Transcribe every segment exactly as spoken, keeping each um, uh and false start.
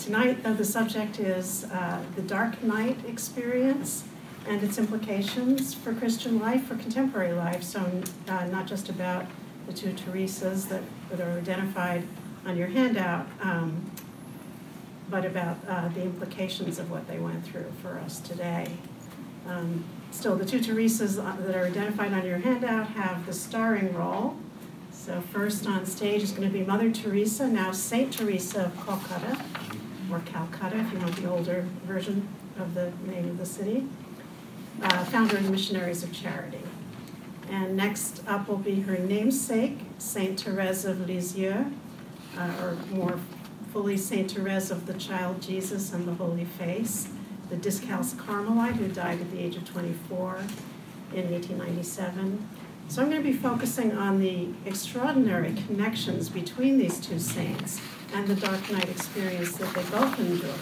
tonight, though, the subject is uh, the dark night experience and its implications for Christian life, for contemporary life. So uh, not just about the two Teresas that, that are identified on your handout, um, but about uh, the implications of what they went through for us today. Um, still, the two Teresas that are identified on your handout have the starring role. So first on stage is going to be Mother Teresa, now Saint Teresa of Calcutta, or Calcutta if you want the older version of the name of the city, uh, founder of the Missionaries of Charity. And next up will be her namesake, Saint Therese of Lisieux, uh, or more fully Saint Therese of the Child Jesus and the Holy Face, the Discalced Carmelite who died at the age of twenty-four in eighteen ninety-seven. So I'm going to be focusing on the extraordinary connections between these two saints and the dark night experience that they both endured.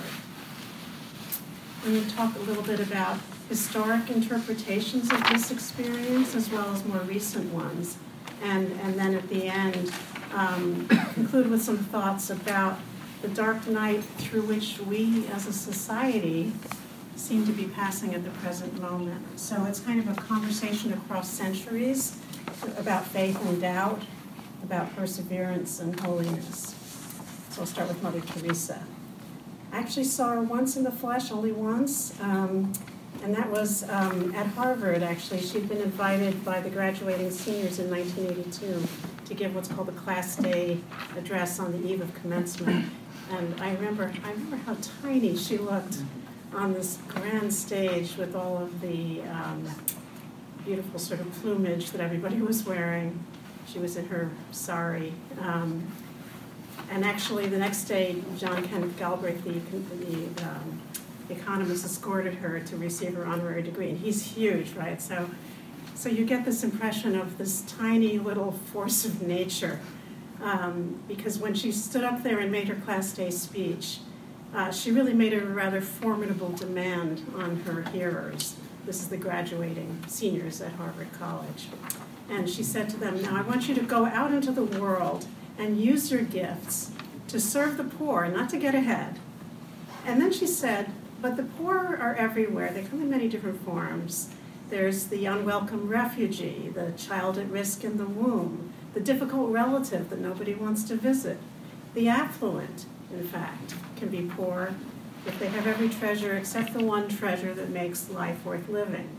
I'm going to talk a little bit about historic interpretations of this experience as well as more recent ones. And, and then at the end, um, conclude with some thoughts about the dark night through which we as a society seem to be passing at the present moment. So it's kind of a conversation across centuries about faith and doubt, about perseverance and holiness. So I'll start with Mother Teresa. I actually saw her once in the flesh, only once, um, and that was um, at Harvard, actually. She'd been invited by the graduating seniors in nineteen eighty-two to give what's called a class day address on the eve of commencement. And I remember, I remember how tiny she looked on this grand stage with all of the um, beautiful sort of plumage that everybody was wearing. She was in her sari. Um, and actually, the next day, John Kenneth Galbraith, the, the um, economist, escorted her to receive her honorary degree. And he's huge, right? So, so you get this impression of this tiny little force of nature. Um, because when she stood up there and made her class day speech, uh, she really made a rather formidable demand on her hearers. This is the graduating seniors at Harvard College. And she said to them, now I want you to go out into the world and use your gifts to serve the poor, not to get ahead. And then she said, but the poor are everywhere. They come in many different forms. There's the unwelcome refugee, the child at risk in the womb, the difficult relative that nobody wants to visit. The affluent, in fact, can be poor if they have every treasure except the one treasure that makes life worth living.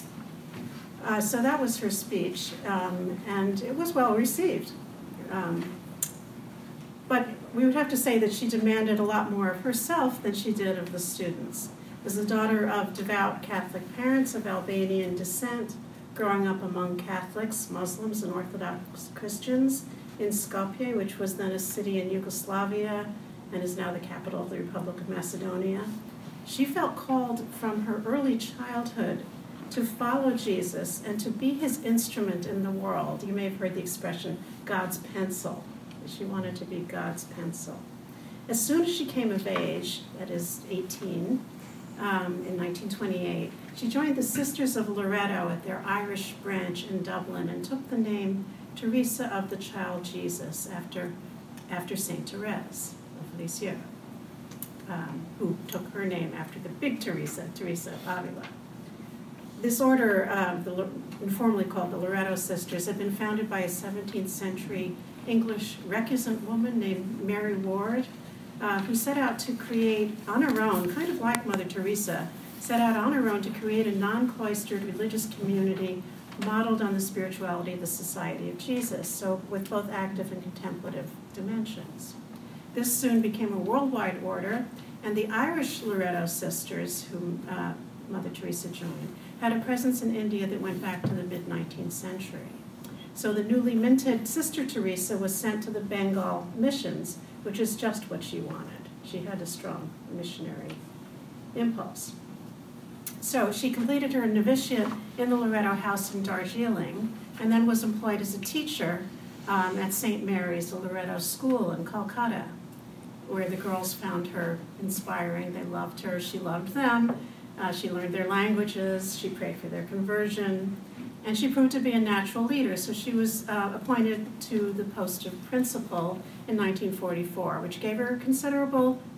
Uh, so that was her speech, um, and it was well received. Um, but we would have to say that she demanded a lot more of herself than she did of the students. As the daughter of devout Catholic parents of Albanian descent, growing up among Catholics, Muslims, and Orthodox Christians in Skopje, which was then a city in Yugoslavia and is now the capital of the Republic of Macedonia, she felt called from her early childhood to follow Jesus and to be his instrument in the world. You may have heard the expression, God's pencil. She wanted to be God's pencil. As soon as she came of age, that is eighteen, um, in nineteen twenty-eight, she joined the Sisters of Loreto at their Irish branch in Dublin and took the name Teresa of the Child Jesus after, after Saint Therese of Lisieux, um, who took her name after the big Teresa, Teresa of Avila. This order, uh, the, informally called the Loreto Sisters, had been founded by a seventeenth century English recusant woman named Mary Ward, uh, who set out to create on her own, kind of like Mother Teresa, set out on her own to create a non-cloistered religious community modeled on the spirituality of the Society of Jesus, so with both active and contemplative dimensions. This soon became a worldwide order, and the Irish Loreto Sisters, whom uh, Mother Teresa joined, had a presence in India that went back to the mid-nineteenth century. So the newly minted Sister Teresa was sent to the Bengal missions, which is just what she wanted. She had a strong missionary impulse. So she completed her novitiate in the Loreto House in Darjeeling, and then was employed as a teacher um, at Saint Mary's, the Loreto School in Calcutta, where the girls found her inspiring. They loved her. She loved them. Uh, she learned their languages. She prayed for their conversion. And she proved to be a natural leader, so she was uh, appointed to the post of principal in nineteen forty-four, which gave her considerable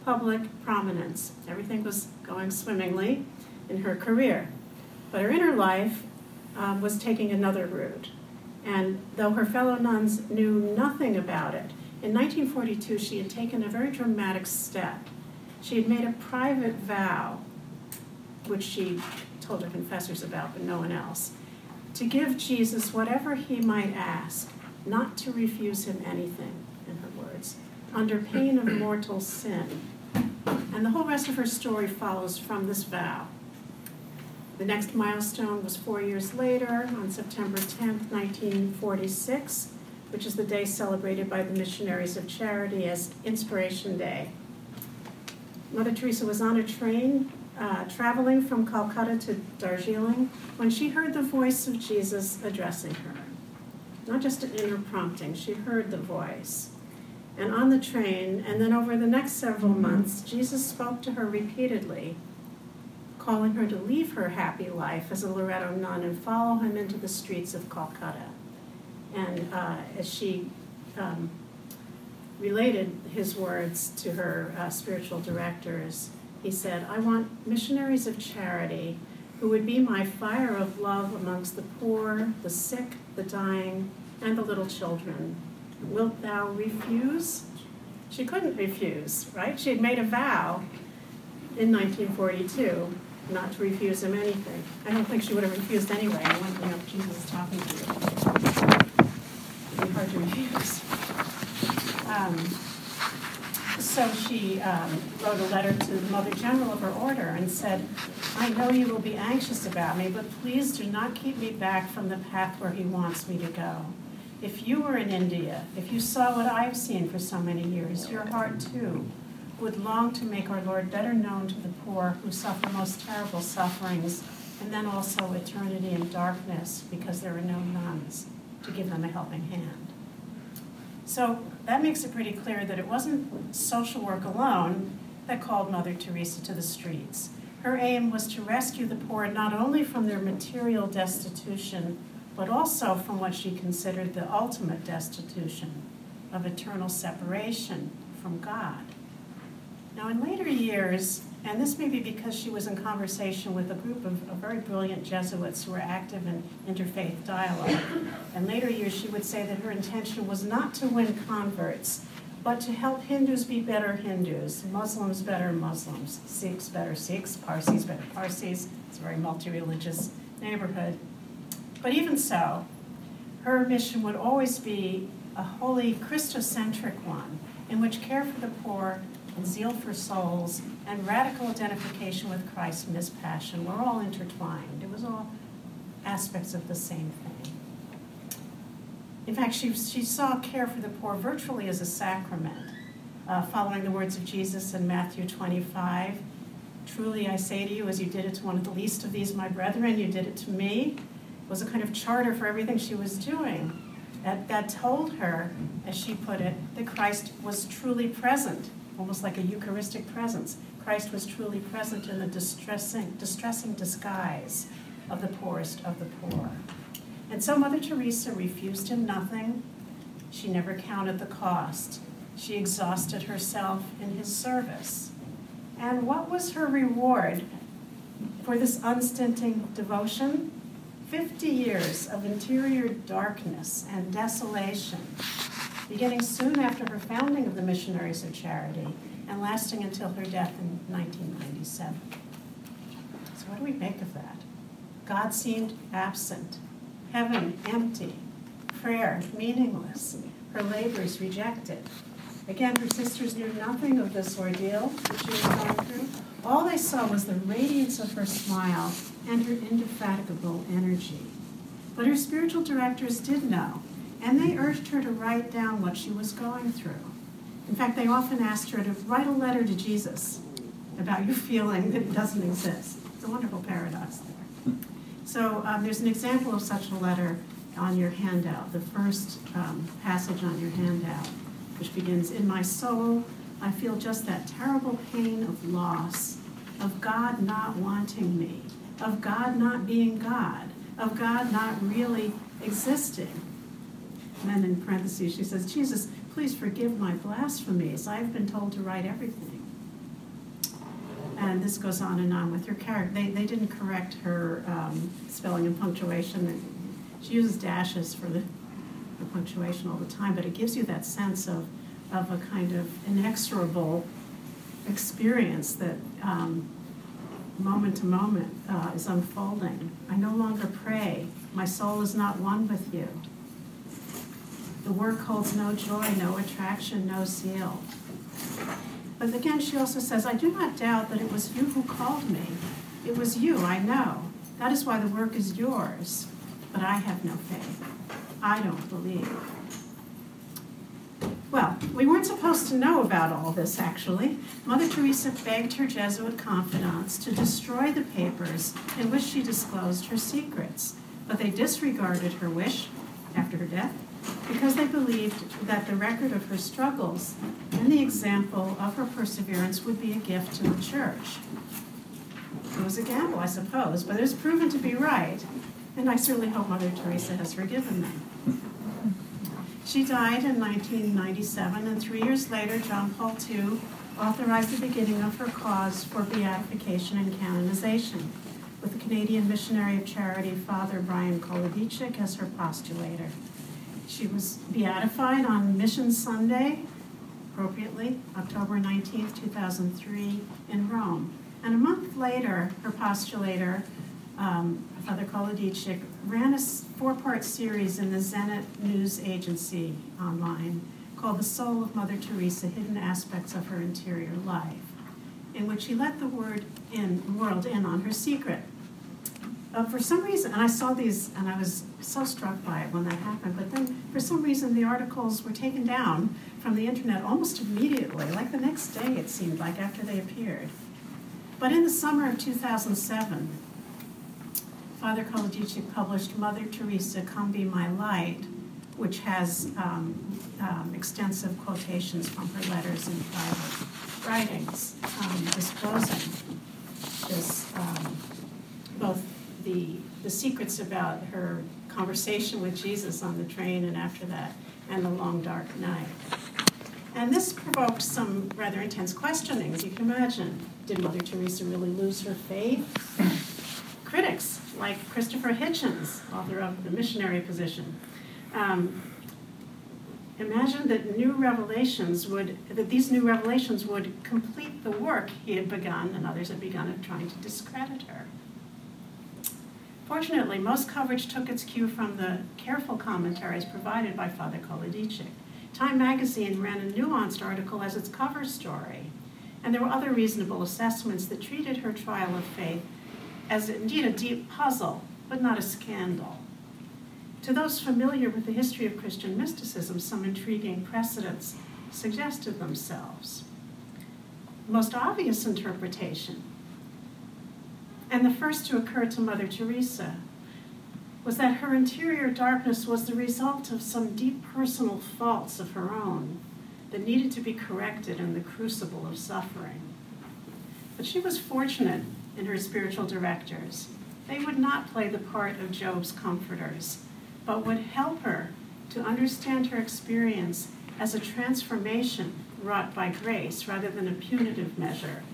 public prominence. Everything was going swimmingly in her career. But her inner life um, was taking another route. And though her fellow nuns knew nothing about it, in nineteen forty-two she had taken a very dramatic step. She had made a private vow, which she told her confessors about, but no one else, to give Jesus whatever he might ask, not to refuse him anything, in her words, under pain of mortal sin. And the whole rest of her story follows from this vow. The next milestone was four years later, on September tenth, nineteen forty-six, which is the day celebrated by the Missionaries of Charity as Inspiration Day. Mother Teresa was on a train uh, traveling from Calcutta to Darjeeling when she heard the voice of Jesus addressing her. Not just an inner prompting, she heard the voice. And on the train, and then over the next several months, Jesus spoke to her repeatedly, calling her to leave her happy life as a Loreto nun and follow him into the streets of Calcutta. And uh, as she um, related his words to her uh, spiritual directors, he said, "I want missionaries of charity who would be my fire of love amongst the poor, the sick, the dying, and the little children. Wilt thou refuse?" She couldn't refuse, right? She had made a vow in nineteen forty-two not to refuse him anything. I don't think she would have refused anyway. I went, you know, Jesus is talking to you. It'd be hard to refuse. Um, so she um, wrote a letter to the Mother General of her order and said, "I know you will be anxious about me, but please do not keep me back from the path where he wants me to go. If you were in India, if you saw what I've seen for so many years, your heart too would long to make our Lord better known to the poor who suffer most terrible sufferings, and then also eternity in darkness because there are no nuns to give them a helping hand." So that makes it pretty clear that it wasn't social work alone that called Mother Teresa to the streets. Her aim was to rescue the poor not only from their material destitution, but also from what she considered the ultimate destitution of eternal separation from God. Now, in later years, and this may be because she was in conversation with a group of, of very brilliant Jesuits who were active in interfaith dialogue, in later years she would say that her intention was not to win converts, but to help Hindus be better Hindus, Muslims better Muslims, Sikhs better Sikhs, Parsis better Parsis. It's a very multi-religious neighborhood. But even so, her mission would always be a wholly Christocentric one, in which care for the poor and zeal for souls and radical identification with Christ and his passion were all intertwined. It was all aspects of the same thing. In fact, she, she saw care for the poor virtually as a sacrament, uh, following the words of Jesus in Matthew twenty-five. "Truly I say to you, as you did it to one of the least of these my brethren, you did it to me." It was a kind of charter for everything she was doing. That, that told her, as she put it, that Christ was truly present, almost like a Eucharistic presence. Christ was truly present in the distressing, distressing disguise of the poorest of the poor. And so Mother Teresa refused him nothing. She never counted the cost. She exhausted herself in his service. And what was her reward for this unstinting devotion? Fifty years of interior darkness and desolation, beginning soon after her founding of the Missionaries of Charity and lasting until her death in nineteen ninety-seven. So what do we make of that? God seemed absent, heaven empty, prayer meaningless, her labors rejected. Again, her sisters knew nothing of this ordeal that she was going through. All they saw was the radiance of her smile and her indefatigable energy. But her spiritual directors did know, and they urged her to write down what she was going through. In fact, they often asked her to write a letter to Jesus about your feeling that it doesn't exist. It's a wonderful paradox there. So um, there's an example of such a letter on your handout, the first um, passage on your handout, which begins, "In my soul, I feel just that terrible pain of loss, of God not wanting me, of God not being God, of God not really existing." And then in parentheses she says, "Jesus, please forgive my blasphemies. I've been told to write everything." And this goes on and on with her character. They, they didn't correct her um, spelling and punctuation. She uses dashes for the, the punctuation all the time, but it gives you that sense of, of a kind of inexorable experience that um, moment to moment uh, is unfolding. I no longer pray. My soul is not one with you. The work holds no joy, no attraction, no zeal. But again, she also says, I do not doubt that it was you who called me. It was you, I know. That is why the work is yours. But I have no faith. I don't believe. Well, we weren't supposed to know about all this, actually. Mother Teresa begged her Jesuit confidants to destroy the papers in which she disclosed her secrets, but they disregarded her wish after her death because they believed that the record of her struggles and the example of her perseverance would be a gift to the Church. It was a gamble, I suppose, but it was proven to be right, and I certainly hope Mother Teresa has forgiven them. She died in nineteen ninety-seven, and three years later, John Paul the Second authorized the beginning of her cause for beatification and canonization, with the Canadian missionary of charity, Father Brian Kolodicic, as her postulator. She was beatified on Mission Sunday, appropriately, October nineteenth, two thousand three, in Rome. And a month later, her postulator, um, Father Kolodicic, ran a four-part series in the Zenit News Agency online called The Soul of Mother Teresa, Hidden Aspects of Her Interior Life, in which he let the word in, world in on her secret. Uh, for some reason, and I saw these, and I was so struck by it when that happened, but then for some reason the articles were taken down from the internet almost immediately, like the next day it seemed like after they appeared. But in the summer of two thousand seven, Father Kolodicic published Mother Teresa, Come Be My Light, which has um, um, extensive quotations from her letters and private writings, um, disclosing this, um, both the, the secrets about her conversation with Jesus on the train and after that, and the long dark night. And this provoked some rather intense questioning, as you can imagine. Did Mother Teresa really lose her faith? Critics, like Christopher Hitchens, author of The Missionary Position, um, imagined that new revelations would, that these new revelations would complete the work he had begun and others had begun of trying to discredit her. Fortunately, most coverage took its cue from the careful commentaries provided by Father Kolodicic. Time magazine ran a nuanced article as its cover story, and there were other reasonable assessments that treated her trial of faith as indeed a deep puzzle, but not a scandal. To those familiar with the history of Christian mysticism, some intriguing precedents suggested themselves. The most obvious interpretation, and the first to occur to Mother Teresa, was that her interior darkness was the result of some deep personal faults of her own that needed to be corrected in the crucible of suffering. But she was fortunate in her spiritual directors. They would not play the part of Job's comforters, but would help her to understand her experience as a transformation wrought by grace rather than a punitive measure.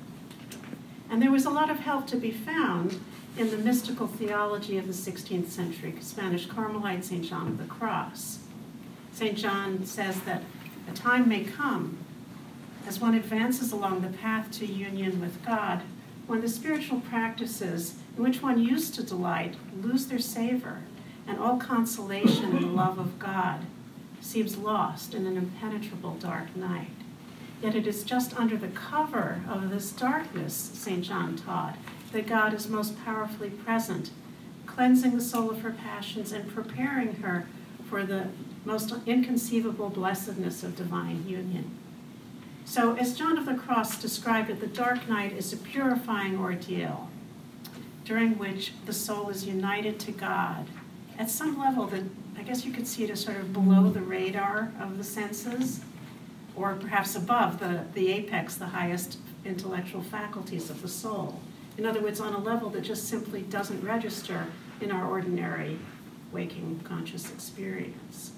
And there was a lot of help to be found in the mystical theology of the sixteenth century Spanish Carmelite Saint John of the Cross. Saint John says that a time may come, as one advances along the path to union with God, when the spiritual practices in which one used to delight lose their savor, and all consolation in the love of God seems lost in an impenetrable dark night. Yet it is just under the cover of this darkness, Saint John taught, that God is most powerfully present, cleansing the soul of her passions and preparing her for the most inconceivable blessedness of divine union. So, as John of the Cross described it, the dark night is a purifying ordeal during which the soul is united to God at some level that I guess you could see it as sort of below the radar of the senses, or perhaps above the, the apex, the highest intellectual faculties of the soul. In other words, on a level that just simply doesn't register in our ordinary waking conscious experience.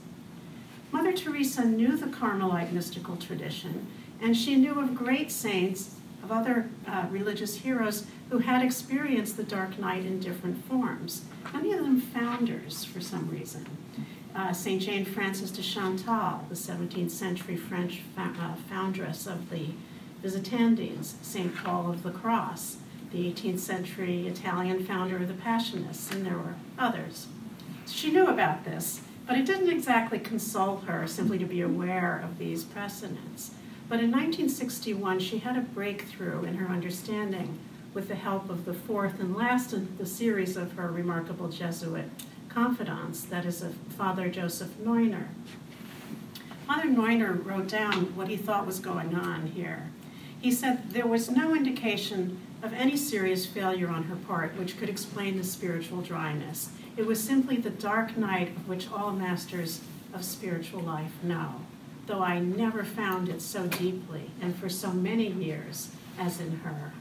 Mother Teresa knew the Carmelite mystical tradition, and she knew of great saints of other uh, religious heroes who had experienced the Dark Night in different forms, many of them founders for some reason. Uh, Saint Jane Frances de Chantal, the seventeenth century French fa- uh, foundress of the Visitandines, Saint Paul of the Cross, the eighteenth century Italian founder of the Passionists, and there were others. She knew about this, but it didn't exactly console her simply to be aware of these precedents. But in nineteen sixty-one, she had a breakthrough in her understanding with the help of the fourth and last in the series of her remarkable Jesuit confidants, that is, of Father Joseph Neuner. Father Neuner wrote down what he thought was going on here. He said there was no indication of any serious failure on her part which could explain the spiritual dryness. It was simply the dark night of which all masters of spiritual life know, though I never found it so deeply and for so many years as in her.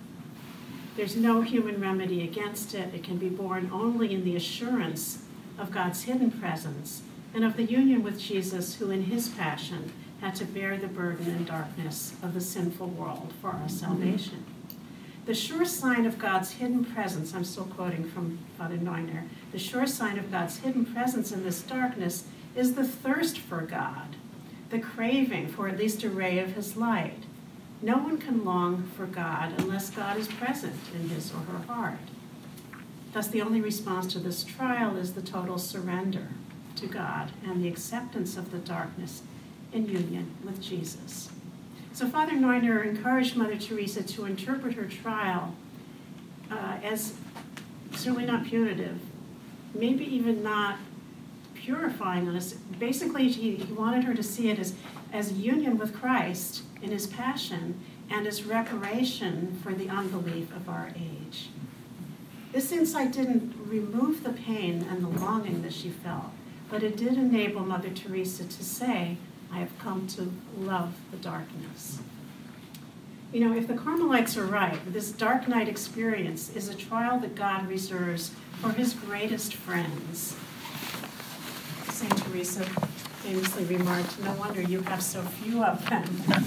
There's no human remedy against it. It can be borne only in the assurance of God's hidden presence and of the union with Jesus, who in his passion had to bear the burden and darkness of the sinful world for our salvation. The sure sign of God's hidden presence, I'm still quoting from Father Neuner, the sure sign of God's hidden presence in this darkness is the thirst for God, the craving for at least a ray of his light. No one can long for God unless God is present in his or her heart. Thus, the only response to this trial is the total surrender to God and the acceptance of the darkness in union with Jesus. So Father Neuner encouraged Mother Teresa to interpret her trial uh, as certainly not punitive, maybe even not purifying us. Basically, he, he wanted her to see it as, as union with Christ in his passion and as reparation for the unbelief of our age. This insight didn't remove the pain and the longing that she felt, but it did enable Mother Teresa to say, I have come to love the darkness. You know, if the Carmelites are right, this dark night experience is a trial that God reserves for his greatest friends. Saint Teresa famously remarked, no wonder you have so few of them.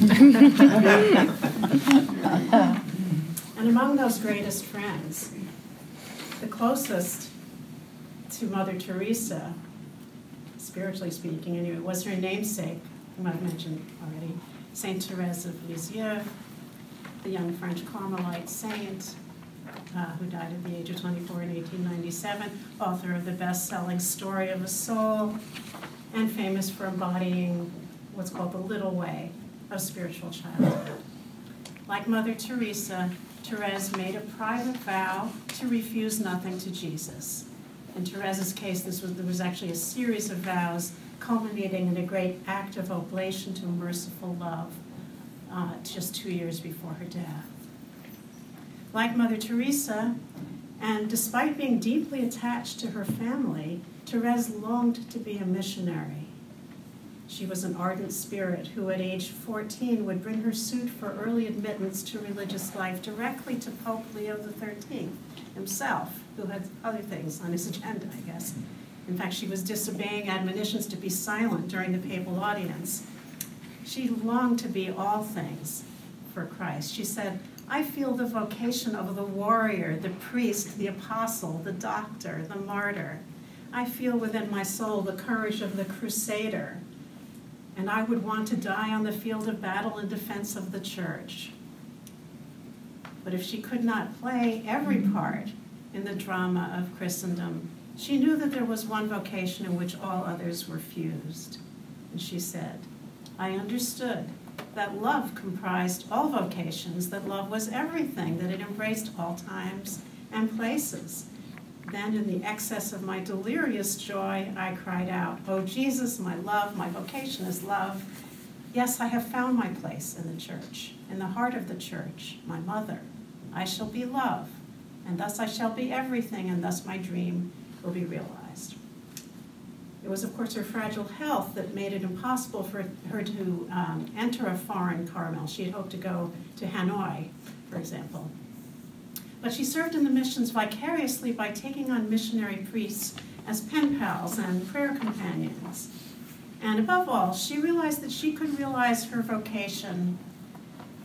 And among those greatest friends, the closest to Mother Teresa, spiritually speaking anyway, was her namesake, whom I've mentioned already, Saint Therese of Lisieux, the young French Carmelite saint uh, who died at the age of twenty-four in eighteen ninety-seven, author of the best-selling Story of a Soul, and famous for embodying what's called the little way of spiritual childhood. Like Mother Teresa, Therese made a private vow to refuse nothing to Jesus. In Therese's case, this was, there was actually a series of vows culminating in a great act of oblation to merciful love uh, just two years before her death. Like Mother Teresa, and despite being deeply attached to her family, Therese longed to be a missionary. She was an ardent spirit who at age fourteen would bring her suit for early admittance to religious life directly to Pope Leo the thirteenth himself, who had other things on his agenda, I guess. In fact, she was disobeying admonitions to be silent during the papal audience. She longed to be all things for Christ. She said, I feel the vocation of the warrior, the priest, the apostle, the doctor, the martyr. I feel within my soul the courage of the crusader, and I would want to die on the field of battle in defense of the church. But if she could not play every part in the drama of Christendom, she knew that there was one vocation in which all others were fused. And she said, I understood that love comprised all vocations, that love was everything, that it embraced all times and places. Then in the excess of my delirious joy, I cried out, oh Jesus, my love, my vocation is love. Yes, I have found my place in the church, in the heart of the church, my mother. I shall be love, and thus I shall be everything, and thus my dream will be realized. It was, of course, her fragile health that made it impossible for her to um, enter a foreign Carmel. She had hoped to go to Hanoi, for example. But she served in the missions vicariously by taking on missionary priests as pen pals and prayer companions. And above all, she realized that she could realize her vocation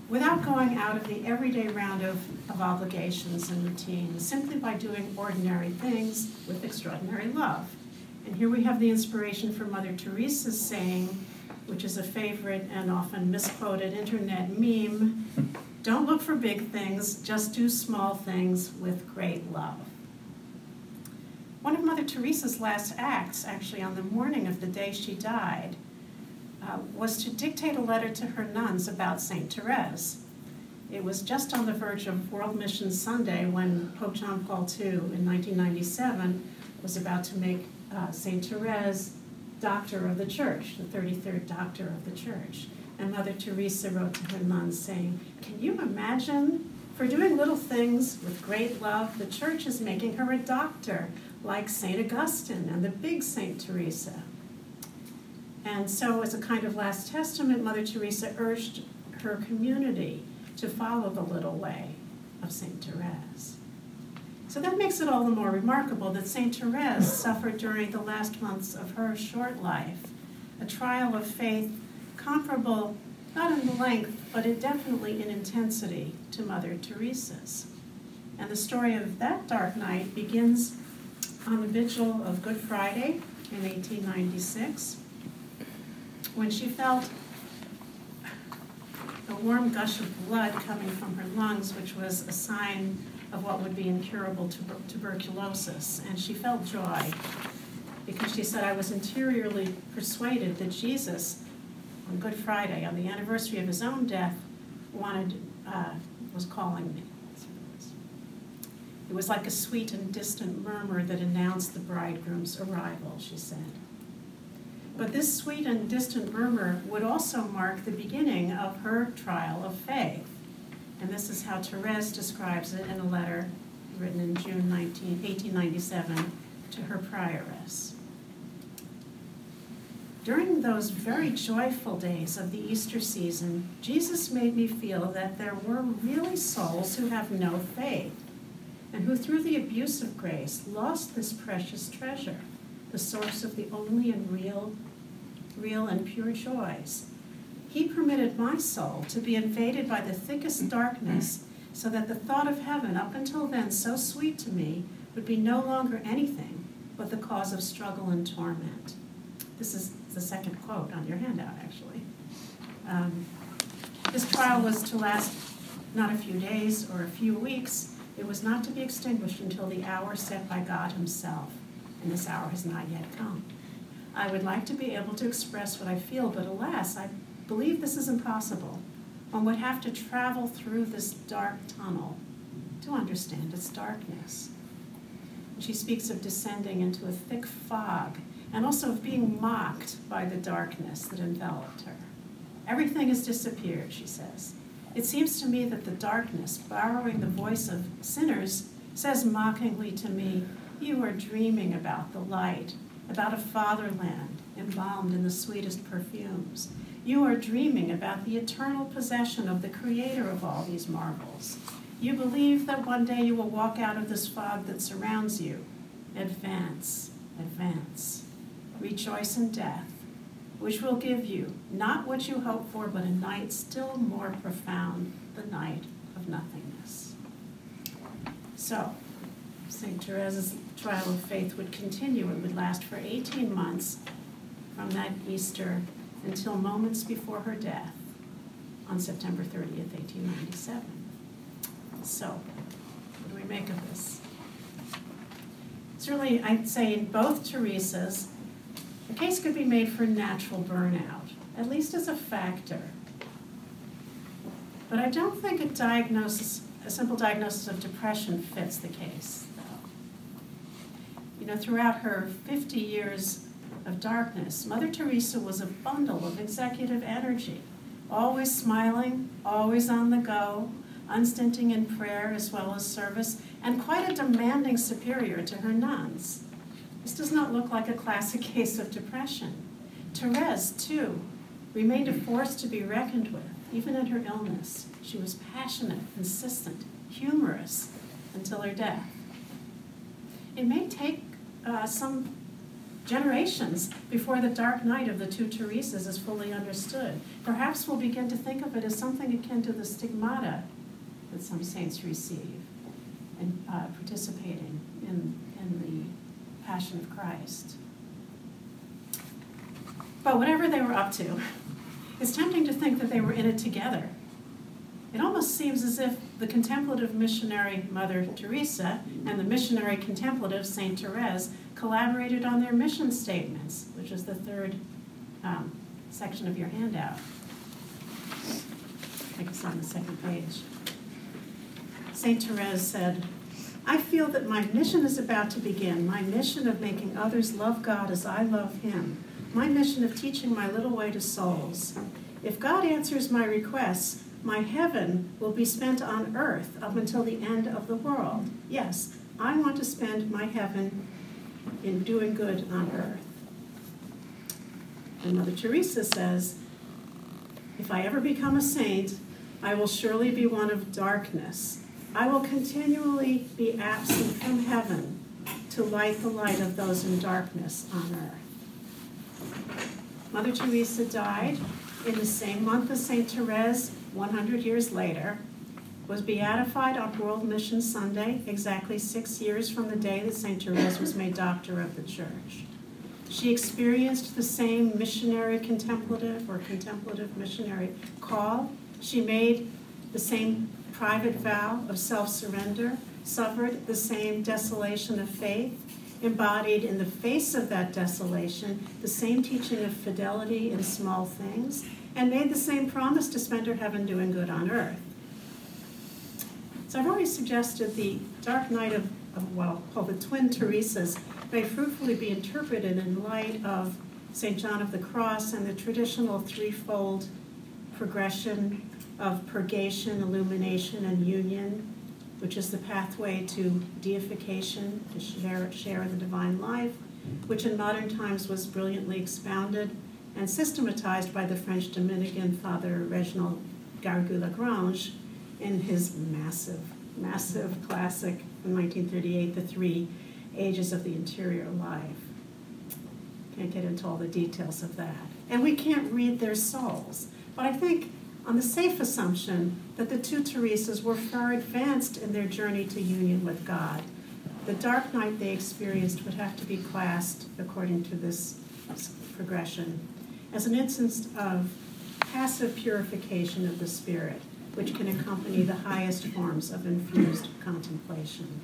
without going out of the everyday round of, of obligations and routines, simply by doing ordinary things with extraordinary love. And here we have the inspiration for Mother Teresa's saying, which is a favorite and often misquoted internet meme, don't look for big things, just do small things with great love. One of Mother Teresa's last acts, actually on the morning of the day she died, uh, was to dictate a letter to her nuns about Saint Therese. It was just on the verge of World Mission Sunday when Pope John Paul the Second in nineteen ninety-seven was about to make uh, Saint Therese Doctor of the Church, the thirty-third Doctor of the Church. And Mother Teresa wrote to her nuns saying, can you imagine, for doing little things with great love, the Church is making her a doctor, like Saint Augustine and the big Saint Teresa. And so as a kind of last testament, Mother Teresa urged her community to follow the little way of Saint Therese. So that makes it all the more remarkable that Saint Therese suffered during the last months of her short life a trial of faith comparable, not in length, but in definitely in intensity, to Mother Teresa's. And the story of that dark night begins on the vigil of Good Friday in eighteen ninety-six, when she felt a warm gush of blood coming from her lungs, which was a sign of what would be incurable tuber- tuberculosis. And she felt joy because she said, I was interiorly persuaded that Jesus, on Good Friday, on the anniversary of his own death, wanted, uh, was calling me. It was like a sweet and distant murmur that announced the bridegroom's arrival, she said. But this sweet and distant murmur would also mark the beginning of her trial of faith. And this is how Therese describes it in a letter written in June eighteen ninety-seven to her prioress. During those very joyful days of the Easter season, Jesus made me feel that there were really souls who have no faith, and who through the abuse of grace lost this precious treasure, the source of the only and real, real and pure joys. He permitted my soul to be invaded by the thickest darkness so that the thought of heaven, up until then so sweet to me, would be no longer anything but the cause of struggle and torment. This is the second quote on your handout, actually. Um, this trial was to last not a few days or a few weeks. It was not to be extinguished until the hour set by God himself, and this hour has not yet come. I would like to be able to express what I feel, but alas, I believe this is impossible. One would have to travel through this dark tunnel to understand its darkness. She speaks of descending into a thick fog, and also of being mocked by the darkness that enveloped her. Everything has disappeared, she says. It seems to me that the darkness, borrowing the voice of sinners, says mockingly to me, you are dreaming about the light, about a fatherland embalmed in the sweetest perfumes. You are dreaming about the eternal possession of the creator of all these marvels. You believe that one day you will walk out of this fog that surrounds you. Advance, advance. Rejoice in death, which will give you not what you hope for, but a night still more profound, the night of nothingness. So, Saint Therese's trial of faith would continue. It would last for eighteen months from that Easter until moments before her death on September thirtieth, eighteen ninety-seven. So, what do we make of this? Certainly, I'd say in both Teresa's, the case could be made for natural burnout, at least as a factor. But I don't think a diagnosis, a simple diagnosis of depression fits the case, though. You know, throughout her fifty years of darkness, Mother Teresa was a bundle of executive energy, always smiling, always on the go, unstinting in prayer as well as service, and quite a demanding superior to her nuns. This does not look like a classic case of depression. Therese, too, remained a force to be reckoned with, even in her illness. She was passionate, insistent, humorous, until her death. It may take uh, some generations before the dark night of the two Teresas is fully understood. Perhaps we'll begin to think of it as something akin to the stigmata that some saints receive and uh, participating in, in the Passion of Christ. But whatever they were up to, it's tempting to think that they were in it together. It almost seems as if the contemplative missionary Mother Teresa and the missionary contemplative Saint Therese collaborated on their mission statements, which is the third um, section of your handout. I think it's on the second page. Saint Therese said, "I feel that my mission is about to begin, my mission of making others love God as I love him, my mission of teaching my little way to souls. If God answers my requests, my heaven will be spent on earth up until the end of the world. Yes, I want to spend my heaven in doing good on earth." And Mother Teresa says, "If I ever become a saint, I will surely be one of darkness. I will continually be absent from heaven to light the light of those in darkness on earth." Mother Teresa died in the same month as Saint Therese, one hundred years later, was beatified on World Mission Sunday, exactly six years from the day that Saint Therese was made Doctor of the Church. She experienced the same missionary contemplative or contemplative missionary call. She made the same private vow of self-surrender, suffered the same desolation of faith, embodied in the face of that desolation the same teaching of fidelity in small things, and made the same promise to spend her heaven doing good on earth. So I've already suggested the dark night of, of well, called the Twin Teresas may fruitfully be interpreted in light of Saint John of the Cross and the traditional threefold progression of purgation, illumination, and union, which is the pathway to deification, to share, share in the divine life, which in modern times was brilliantly expounded and systematized by the French Dominican Father Reginald Garrigou-Lagrange in his massive, massive classic from nineteen thirty-eight, The Three Ages of the Interior Life. Can't get into all the details of that. And we can't read their souls. But I think on the safe assumption that the two Teresas were far advanced in their journey to union with God, the dark night they experienced would have to be classed, according to this progression, as an instance of passive purification of the spirit, which can accompany the highest forms of infused contemplation.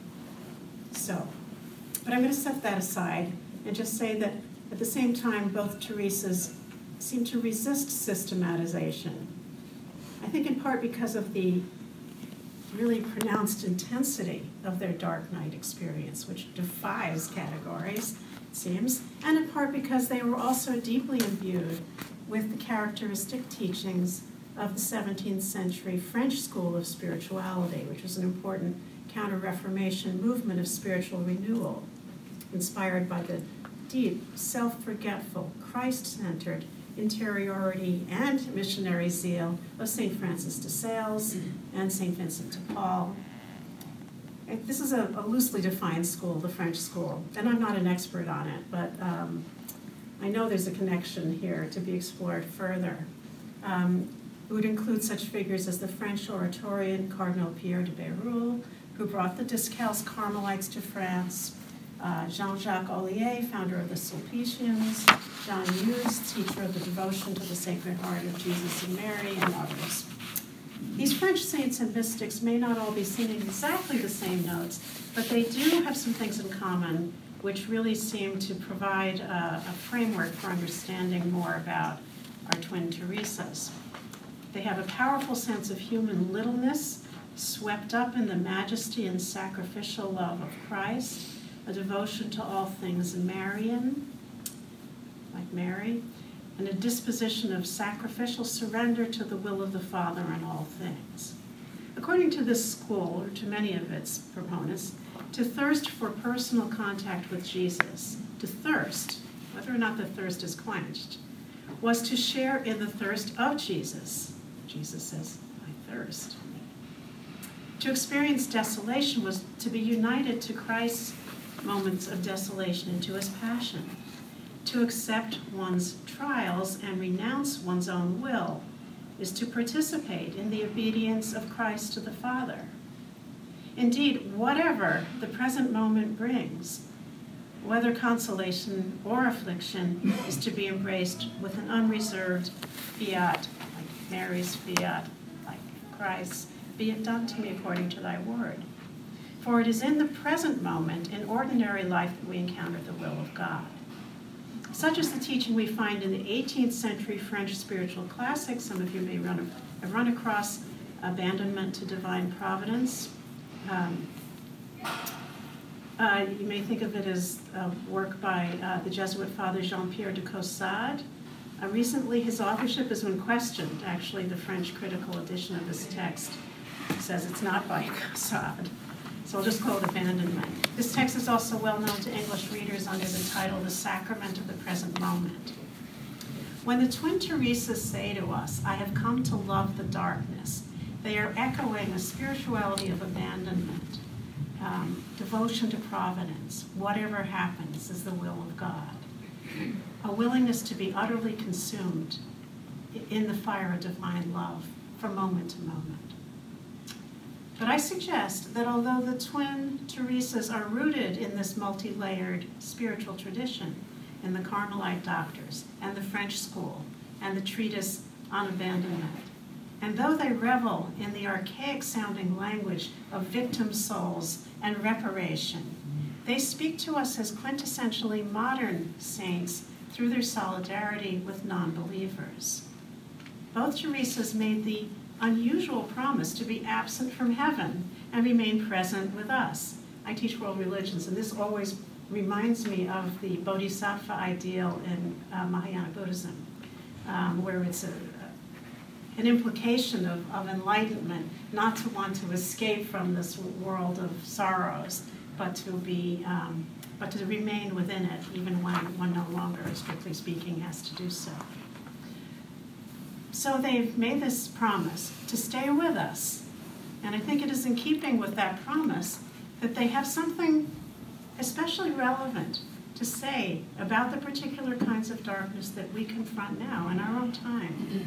So, but I'm going to set that aside and just say that at the same time, both Teresas seem to resist systematization. I think in part because of the really pronounced intensity of their dark night experience, which defies categories, it seems, and in part because they were also deeply imbued with the characteristic teachings of the seventeenth century French school of spirituality, which was an important counter-Reformation movement of spiritual renewal, inspired by the deep, self-forgetful, Christ-centered interiority and missionary zeal of Saint Francis de Sales and Saint Vincent de Paul. This is a, a loosely defined school, the French school, and I'm not an expert on it, but um, I know there's a connection here to be explored further. Um, it would include such figures as the French Oratorian Cardinal Pierre de Bérulle, who brought the Discalced Carmelites to France, Uh, Jean-Jacques Ollier, founder of the Sulpicians, John Hughes, teacher of the devotion to the Sacred Heart of Jesus and Mary, and others. These French saints and mystics may not all be singing exactly the same notes, but they do have some things in common which really seem to provide a, a framework for understanding more about our twin Teresas. They have a powerful sense of human littleness, swept up in the majesty and sacrificial love of Christ, a devotion to all things Marian, like Mary, and a disposition of sacrificial surrender to the will of the Father in all things. According to this school, or to many of its proponents, to thirst for personal contact with Jesus, to thirst, whether or not the thirst is quenched, was to share in the thirst of Jesus. Jesus says, I thirst. To experience desolation was to be united to Christ's moments of desolation and to his passion. To accept one's trials and renounce one's own will is to participate in the obedience of Christ to the Father. Indeed, whatever the present moment brings, whether consolation or affliction, is to be embraced with an unreserved fiat, like Mary's fiat, like Christ's, be it done to me according to thy word. For it is in the present moment, in ordinary life, that we encounter the will of God. Such is the teaching we find in the eighteenth century French spiritual classics. Some of you may run, have run across Abandonment to Divine Providence. Um, uh, you may think of it as a work by uh, the Jesuit Father Jean-Pierre de Caussade. Uh, recently, his authorship has been questioned. Actually, the French critical edition of his text says it's not by Caussade. So I'll just call it Abandonment. This text is also well known to English readers under the title, The Sacrament of the Present Moment. When the twin Teresas say to us, I have come to love the darkness, they are echoing a spirituality of abandonment, um, devotion to providence. Whatever happens is the will of God. A willingness to be utterly consumed in the fire of divine love from moment to moment. But I suggest that although the twin Teresas are rooted in this multi-layered spiritual tradition, in the Carmelite doctors and the French school and the treatise on abandonment, and though they revel in the archaic-sounding language of victim souls and reparation, they speak to us as quintessentially modern saints through their solidarity with non-believers. Both Teresas made the unusual promise to be absent from heaven and remain present with us. I teach world religions, and this always reminds me of the Bodhisattva ideal in uh, Mahayana Buddhism, um, where it's a, an implication of, of enlightenment, not to want to escape from this world of sorrows, but to be, um, but to remain within it, even when one no longer, strictly speaking, has to do so. So they've made this promise to stay with us. And I think it is in keeping with that promise that they have something especially relevant to say about the particular kinds of darkness that we confront now in our own time.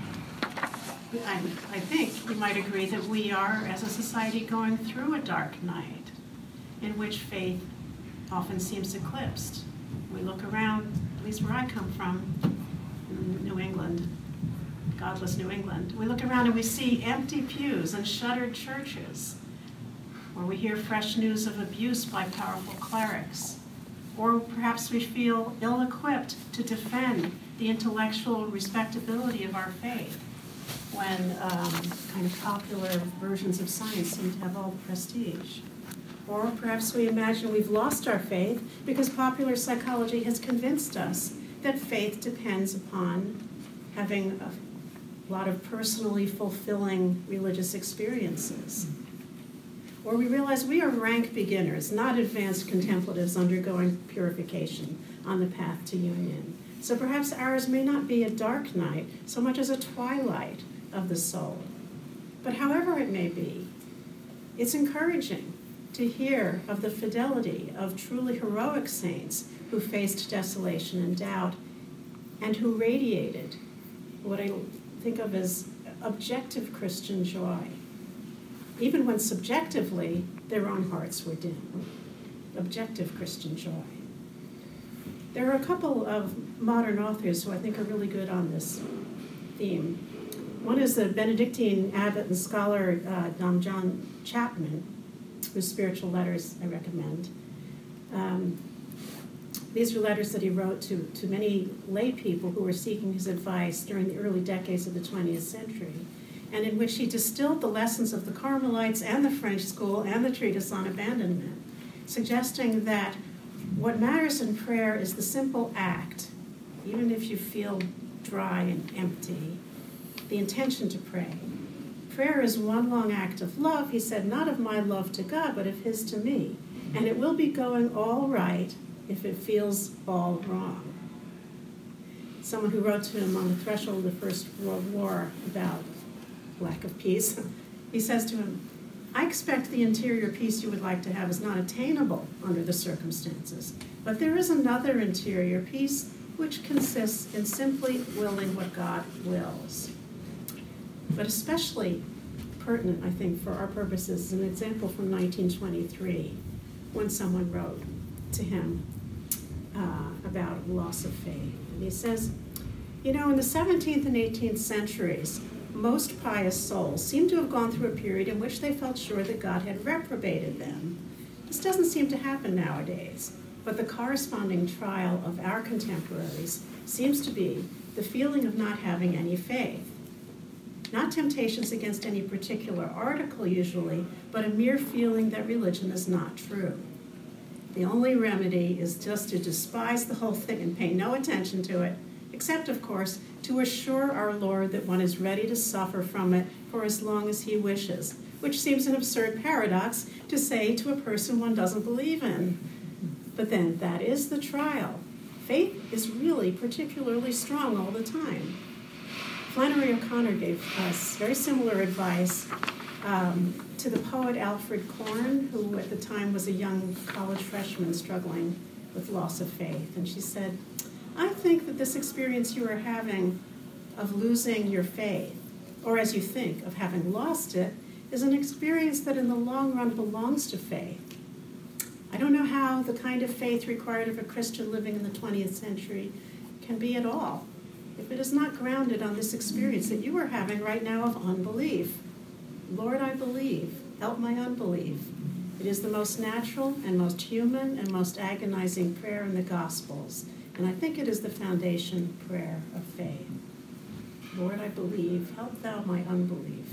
I, I think you might agree that we are, as a society, going through a dark night in which faith often seems eclipsed. We look around, at least where I come from, in New England, godless New England, we look around and we see empty pews and shuttered churches, or we hear fresh news of abuse by powerful clerics, or perhaps we feel ill-equipped to defend the intellectual respectability of our faith when um, kind of popular versions of science seem to have all the prestige. Or perhaps we imagine we've lost our faith because popular psychology has convinced us that faith depends upon having a a lot of personally fulfilling religious experiences. Or we realize we are rank beginners, not advanced contemplatives undergoing purification on the path to union. So perhaps ours may not be a dark night so much as a twilight of the soul. But however it may be, it's encouraging to hear of the fidelity of truly heroic saints who faced desolation and doubt and who radiated what I think of as objective Christian joy, even when subjectively their own hearts were dim. Objective Christian joy. There are a couple of modern authors who I think are really good on this theme. One is the Benedictine abbot and scholar uh, Dom John Chapman, whose spiritual letters I recommend. Um, These are letters that he wrote to, to many lay people who were seeking his advice during the early decades of the twentieth century, and in which he distilled the lessons of the Carmelites and the French school and the treatise on abandonment, suggesting that what matters in prayer is the simple act, even if you feel dry and empty, the intention to pray. Prayer is one long act of love, he said, not of my love to God, but of his to me, and it will be going all right if it feels all wrong. Someone who wrote to him on the threshold of the First World War about lack of peace, he says to him, I expect the interior peace you would like to have is not attainable under the circumstances, but there is another interior peace which consists in simply willing what God wills. But especially pertinent, I think, for our purposes, is an example from nineteen twenty-three, when someone wrote to him uh, about loss of faith. And he says, you know, in the seventeenth and eighteenth centuries, most pious souls seem to have gone through a period in which they felt sure that God had reprobated them. This doesn't seem to happen nowadays, but the corresponding trial of our contemporaries seems to be the feeling of not having any faith. Not temptations against any particular article usually, but a mere feeling that religion is not true. The only remedy is just to despise the whole thing and pay no attention to it, except, of course, to assure our Lord that one is ready to suffer from it for as long as he wishes, which seems an absurd paradox to say to a person one doesn't believe in. But then, that is the trial. Faith is really particularly strong all the time. Flannery O'Connor gave us very similar advice um, to the poet Alfred Korn, who at the time was a young college freshman struggling with loss of faith. And she said, I think that this experience you are having of losing your faith, or as you think, of having lost it, is an experience that in the long run belongs to faith. I don't know how the kind of faith required of a Christian living in the twentieth century can be at all, if it is not grounded on this experience that you are having right now of unbelief. Lord, I believe. Help my unbelief. It is the most natural and most human and most agonizing prayer in the Gospels, and I think it is the foundation prayer of faith. Lord, I believe. Help thou my unbelief.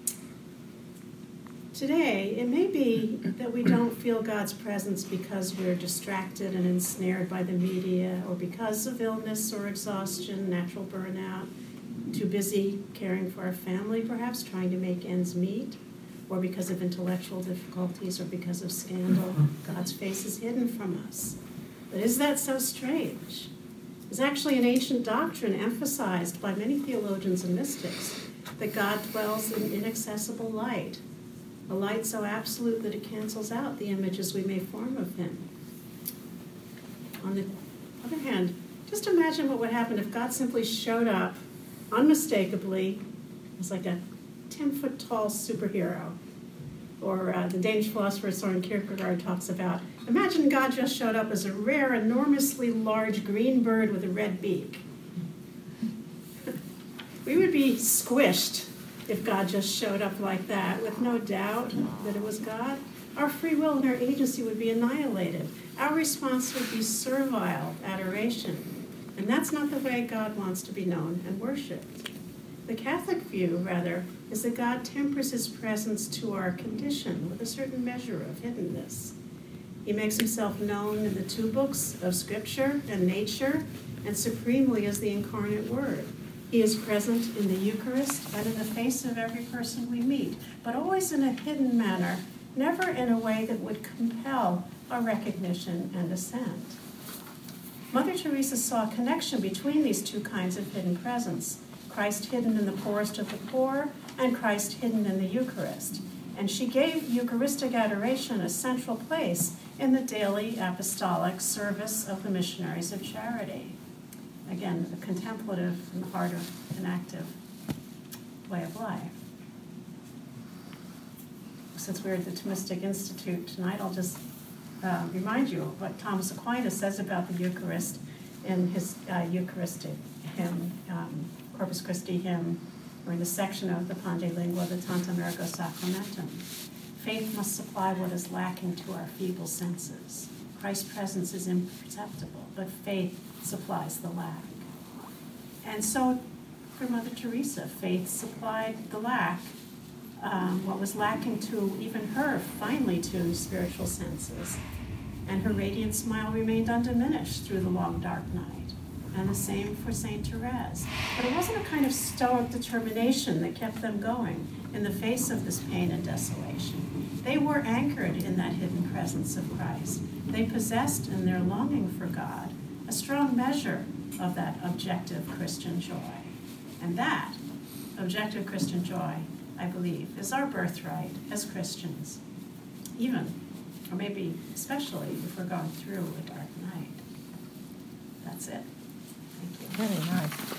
Today, it may be that we don't feel God's presence because we're distracted and ensnared by the media, or because of illness or exhaustion, natural burnout, too busy caring for our family, perhaps trying to make ends meet, or because of intellectual difficulties, or because of scandal. God's face is hidden from us. But is that so strange? It's actually an ancient doctrine emphasized by many theologians and mystics, that God dwells in inaccessible light, a light so absolute that it cancels out the images we may form of him. On the other hand, just imagine what would happen if God simply showed up unmistakably as like a ten-foot-tall superhero. Or uh, the Danish philosopher Søren Kierkegaard talks about, imagine God just showed up as a rare, enormously large green bird with a red beak. We would be squished if God just showed up like that, with no doubt that it was God. Our free will and our agency would be annihilated. Our response would be servile adoration. And that's not the way God wants to be known and worshipped. The Catholic view, rather, is that God tempers his presence to our condition with a certain measure of hiddenness. He makes himself known in the two books of Scripture and nature, and supremely as the incarnate Word. He is present in the Eucharist and in the face of every person we meet, but always in a hidden manner, never in a way that would compel our recognition and assent. Mother Teresa saw a connection between these two kinds of hidden presence, Christ hidden in the poorest of the poor and Christ hidden in the Eucharist. And she gave Eucharistic adoration a central place in the daily apostolic service of the missionaries of charity. Again, the contemplative in the heart of an active way of life. Since we're at the Thomistic Institute tonight, I'll just uh, remind you of what Thomas Aquinas says about the Eucharist in his uh, Eucharistic hymn, um, Corpus Christi hymn, or in the section of the Pange Lingua, the Tantum Ergo Sacramentum. Faith must supply what is lacking to our feeble senses. Christ's presence is imperceptible, but faith supplies the lack. And so, for Mother Teresa, faith supplied the lack, um, what was lacking to even her finely tuned spiritual senses. And her radiant smile remained undiminished through the long, dark night. And the same for Saint Therese. But it wasn't a kind of stoic determination that kept them going in the face of this pain and desolation. They were anchored in that hidden presence of Christ. They possessed in their longing for God a strong measure of that objective Christian joy. And that objective Christian joy I believe, is our birthright as Christians, even, or maybe especially if we're going through a dark night. That's it. Thank you. Very nice.